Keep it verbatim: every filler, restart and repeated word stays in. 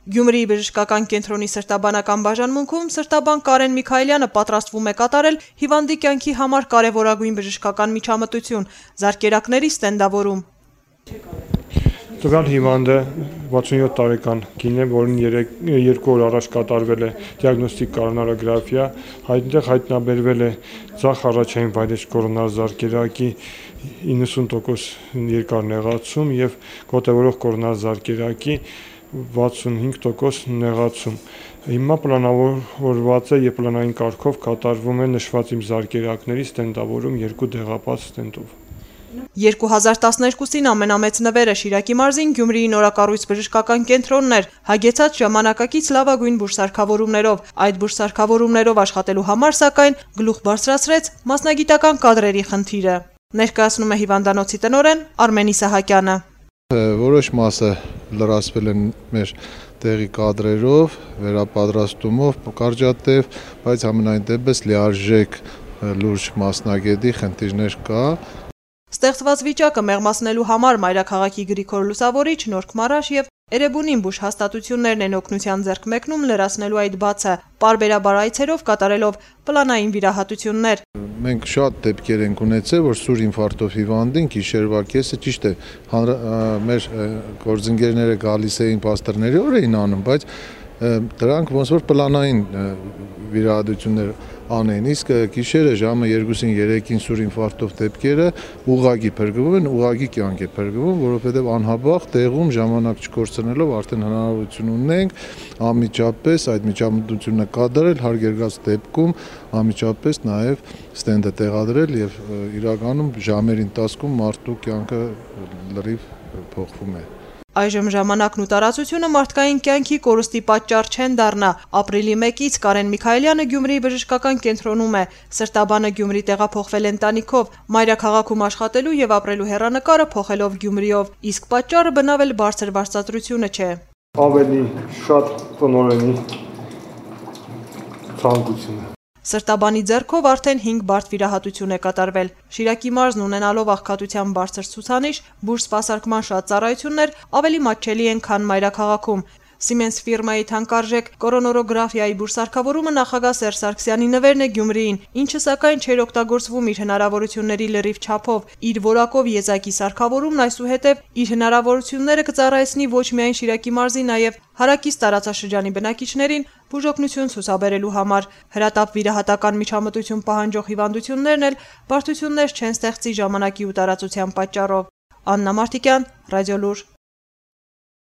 Գյումրիի բժշկական կենտրոնի սրտաբանական բաժանմունքում սրտաբան Կարեն Միքայելյանը պատրաստվում է կատարել հիվանդի կյանքի համար կարևորագույն բժշկական միջամտություն՝ զարկերակների ստենդավորում։ Տվյալ հիվանդը վաթսունյոթ տարեկան կին է, որին երկու օր առաջ կատարվել է դիագնոստիկ կորոնարոգրաֆիա, այնտեղ հայտնաբերվել է ձախ առաջային վայրէջք կորոնար զարկերակի իննսուն տոկոս երկար նեղացում եւ գոտեվորող կորոնար զարկերակի վաթսունհինգ տոկոս նեղացում։ Հիմա պլանավորված է եւ պլանային կարգով կատարվում է նշված իմ զարկերակների ստենդավորում երկու դեղապատ ստենդով։ երկու հազար տասներկուսին ամենամեծ նվերը Շիրակի մարզին Գյումրիի նորակառույց բժշկական կենտրոնն էր, հագեցած ժամանակակից լավագույն բուժսարքավորումներով։ Այդ բուժսարքավորումներով աշխատելու համար սակայն գլուխ բարձրացրեց մասնագիտական կադրերի խնդիրը։ Ներկայացնում է հիվանդանոցի տնօրեն Արմեն Իսահակյանը։ Որոշ մասը լրացվել են մեր տեղի կադրերով, վերապատրաստումով, կարճատև, բայց համենայն դեպս լիարժեք լուրջ մասնագետի խնդիրներ կա։ Ստեղծված վիճակը մեղմացնելու համար մայրաքաղաքի Գրիգոր Լուսավորիչ, Նորք Մարաշ եւ Էրեբունին բուժ հաստատություններն են օգնության ձեռք մեկնում լրացնելու այդ բացը, պարբերաբար այցերով կատարելով պլանային վիրահատություններ։ Մենք շատ դեպքեր ենք ունեցել, որ սուր ինֆարկտով հիվանդին գիշերվա կեսը ճիշտ է, մեր գործընկերները գալիս էին պաստառների օր էին անում, բայց դրանք ոնց որ պլանային վիրահատություններ անեն, իսկ գիշերը ժամը երկուսին երեկին սուր ինֆարկտով դեպքերը ուղղակի փրկվում են, ուղղակի կյանք է փրկվում, որովհետև անհապաղ տեղում ժամանակ չկորցնելով արդեն հնարավորություն ունենք անմիջապես այդ միջամտությունը կատարել, հարգերգած դեպքում անմիջապես նաև ստենդը տեղադրել եւ իրականում ժամերի ընթացքում մարդու կյանքը լրիվ փոխվում է։ Այժմ ժամանակն ու տարածությունը մարդկային կյանքի կորստի պատճառ չեն դառնա։ Ապրիլի մեկից Կարեն Միքայելյանը Գյումրիի բժշկական կենտրոնում է։ Սրտաբանը Գյումրի տեղափոխվել ընտանիքով, մայրաքաղաքում աշխատելու եւ ապրելու հեռանկարը փոխելով Գյումրիով, իսկ պատճառը բնավել բարձր վարձատրությունը չէ։ Ավելի շատ տնօրենի ցանկությունը։ Սրտաբանի ձեռքով արդեն հինգ բարդ վիրահատություն է կատարվել։ Շիրակի մարզն ունենալով աղքատության բարձր ցուցանիշ, բուժ սպասարկման շատ ծառայություններ ավելի մատչելի են, քան մայրաքաղաքում։ Siemens ֆիրմայի թանկարժեք կորոնարոգրաֆիայի բուժսարքավորումը նախագահ Սերժ Սարգսյանի նվերն է Գյումրիին, ինչը սակայն չէր օգտագործվում իր հնարավորությունների լրիվ չափով։ Իր որակով եզակի սարքավորումն այսուհետև իր հնարավորությունները կծառայեցնի ոչ միայն Շիրակի մարզի, նաև հարակից տարածաշրջանի բնակիչներին բուժօգնություն ցուցաբերելու համար։ Հրատապ վիրահատական միջամտություն պահանջող հիվանդություններն էլ բարդություններ չեն ստեղծի ժամանակի ու տարածության պատճառով։ Աննա Մարտիկյան, Ռադիոլուր։